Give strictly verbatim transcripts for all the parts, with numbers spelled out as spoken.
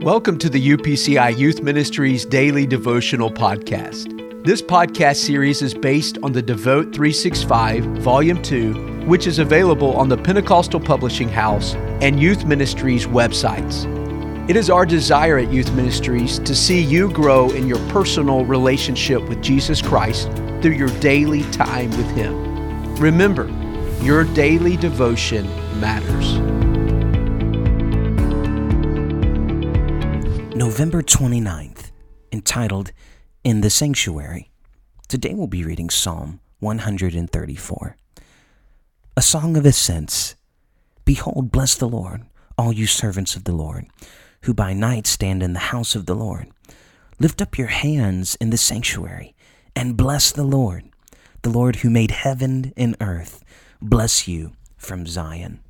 Welcome to the U P C I Youth Ministries Daily Devotional Podcast. This podcast series is based on the Devote three sixty-five, Volume two, which is available on the Pentecostal Publishing House and Youth Ministries websites. It is our desire at Youth Ministries to see you grow in your personal relationship with Jesus Christ through your daily time with Him. Remember, your daily devotion matters. November twenty-ninth, entitled, In the Sanctuary. Today we'll be reading Psalm one thirty-four. A song of ascents. Behold, bless the Lord, all you servants of the Lord, who by night stand in the house of the Lord. Lift up your hands in the sanctuary, and bless the Lord. The Lord who made heaven and earth, bless you from Zion.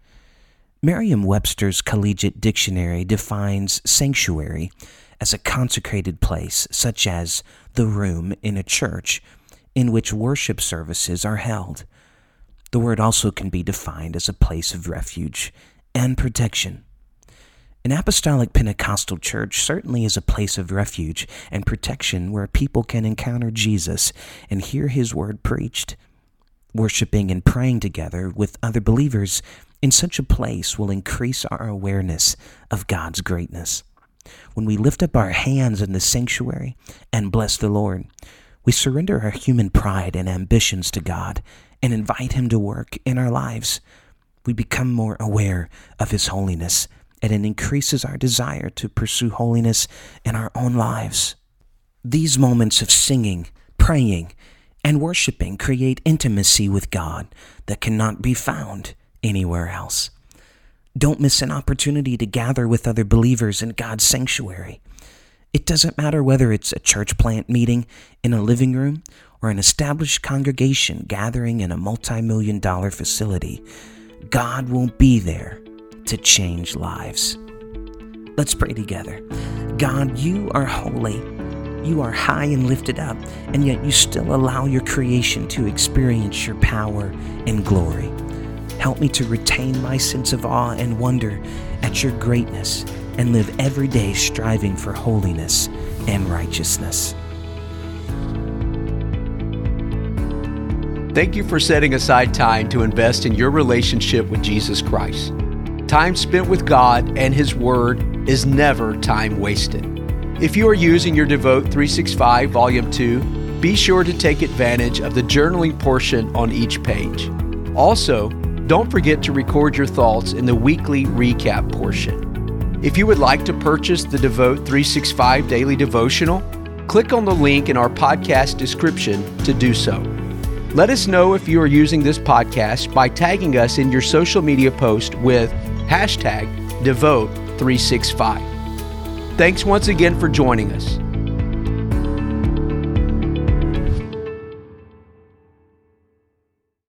Merriam-Webster's Collegiate Dictionary defines sanctuary as a consecrated place, such as the room in a church in which worship services are held. The word also can be defined as a place of refuge and protection. An apostolic Pentecostal church certainly is a place of refuge and protection where people can encounter Jesus and hear His word preached. Worshiping and praying together with other believers in such a place will increase our awareness of God's greatness. When we lift up our hands in the sanctuary and bless the Lord, we surrender our human pride and ambitions to God and invite Him to work in our lives. We become more aware of His holiness, and it increases our desire to pursue holiness in our own lives. These moments of singing, praying, and worshiping create intimacy with God that cannot be found anywhere else. Don't miss an opportunity to gather with other believers in God's sanctuary. It doesn't matter whether it's a church plant meeting in a living room or an established congregation gathering in a multi-million dollar facility. God will be there to change lives. Let's pray together. God, you are holy. You are high and lifted up, and yet you still allow your creation to experience your power and glory. Help me to retain my sense of awe and wonder at your greatness and live every day striving for holiness and righteousness. Thank you for setting aside time to invest in your relationship with Jesus Christ. Time spent with God and His Word is never time wasted. If you are using your Devote three sixty-five Volume two, be sure to take advantage of the journaling portion on each page. Also, don't forget to record your thoughts in the weekly recap portion. If you would like to purchase the Devote three sixty-five Daily Devotional, click on the link in our podcast description to do so. Let us know if you are using this podcast by tagging us in your social media post with hashtag Devote three sixty-five. Thanks once again for joining us.